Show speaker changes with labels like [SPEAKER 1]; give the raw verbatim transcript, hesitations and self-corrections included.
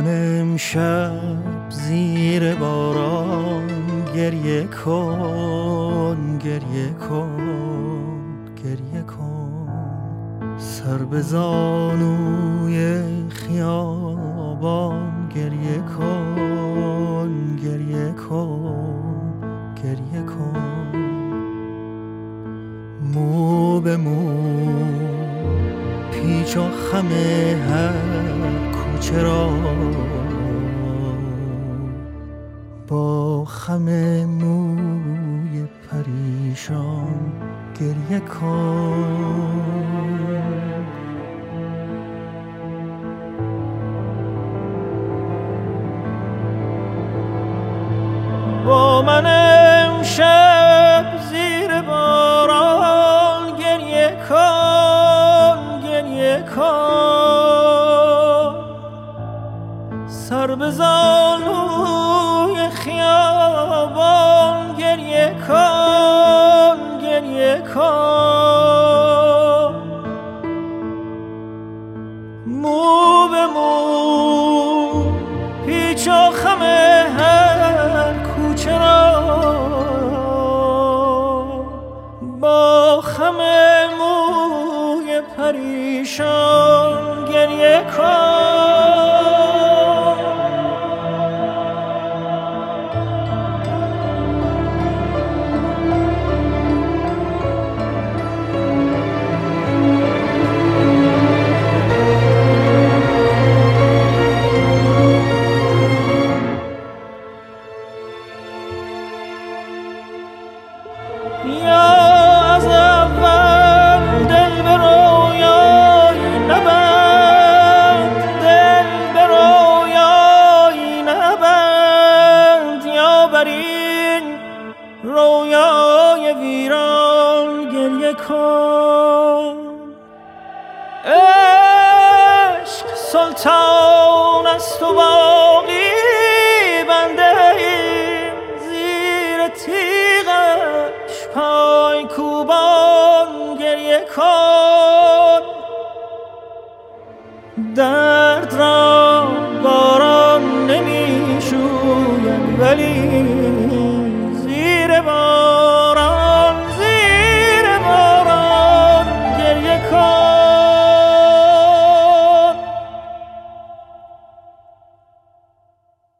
[SPEAKER 1] من امشب زیر باران گریه کن، گریه کن، گریه کن. سر به زانوی خیابان گریه کن، گریه کن، گریه کن. مو به مو پیچ و خم هر کوچه را با خم موی پریشان گریه کن. با من امشب زیر باران گریه کن، گریه کن. سر به زانوی خیابان گریه کن، گریه کن. مو به مو پیچ و خم هر کوچه را با خم موی پریشان گریه کن. یا از اول دل به رویایی نبند، دل به رویایی نبند. یا بر این رویای ویران گریه کن. عشق سلطان است و باقی بنده ایم زیر تیغش پای کوبان گریه کن. درد را باران نمی شوید ولی